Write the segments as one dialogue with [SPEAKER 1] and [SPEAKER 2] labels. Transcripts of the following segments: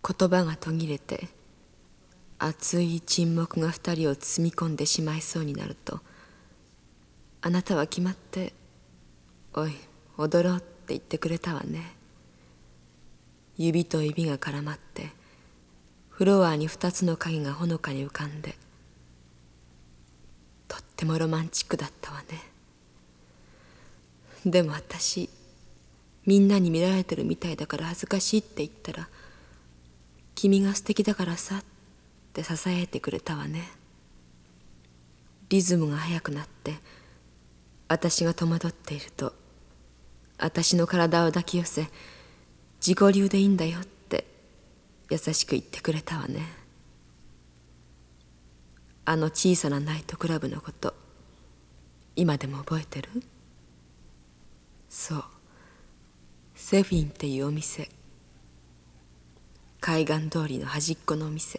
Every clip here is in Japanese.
[SPEAKER 1] 言葉が途切れて熱い沈黙が二人を包み込んでしまいそうになると、あなたは決まって「おい踊ろう」って言ってくれたわね。指と指が絡まってフロアに二つの影がほのかに浮かんで、とってもロマンチックだったわね。でも私、みんなに見られてるみたいだから恥ずかしいって言ったら、君が素敵だからさってささやいてくれたわね。リズムが速くなって私が戸惑っていると、私の体を抱き寄せ、自己流でいいんだよって優しく言ってくれたわね。あの小さなナイトクラブのこと、今でも覚えてる？そう、セフィンっていうお店、海岸通りの端っこのお店。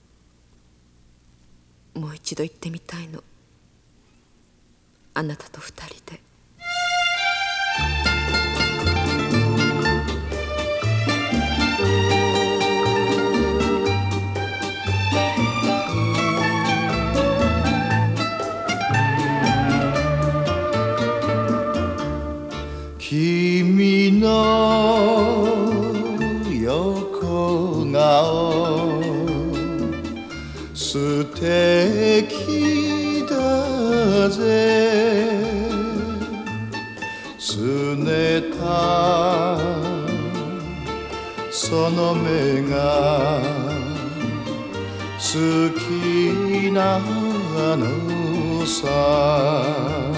[SPEAKER 1] もう一度行ってみたいの、あなたと二人で。
[SPEAKER 2] 君の横顔素敵だぜ、すねたその目が好きなのさ。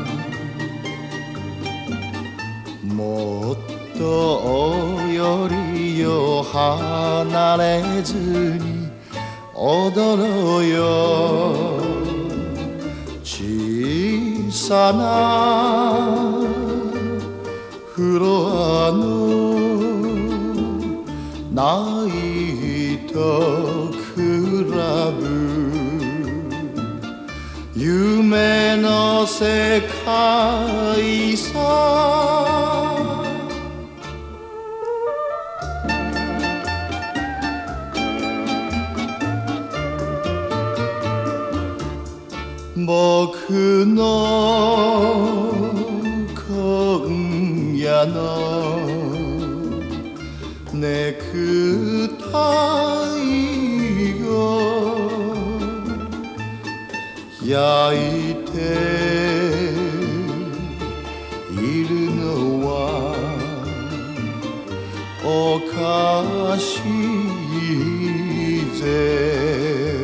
[SPEAKER 2] もっとよりよ離れずに踊ろうよ、小さなフロアのナイトクラブ、夢の世界さ。僕の今夜のネクタイを焼いているのはおかしいぜ。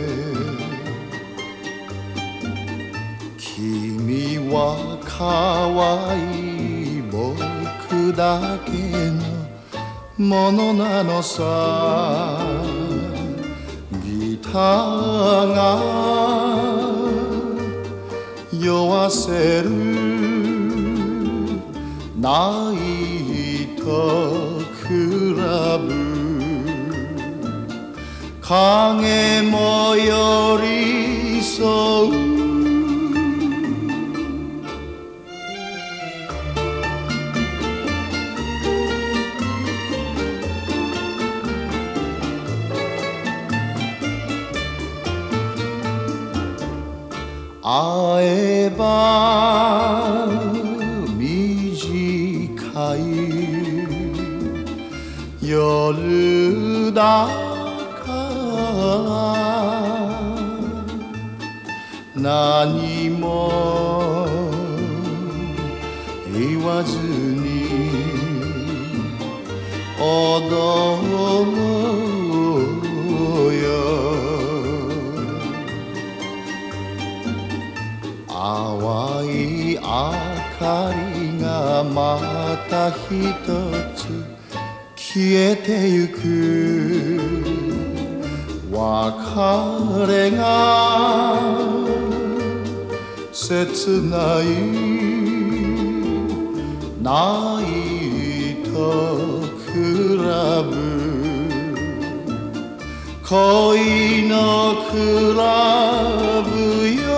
[SPEAKER 2] 君は可愛い僕だけのものなのさ。ギターが酔わせるナイトクラブ、影も寄り添う会えば短い夜だから何も言わずに踊ろうよ。淡い明かりがまた一つ消えてゆく、別れが切ないナイトクラブ、恋のクラブよ。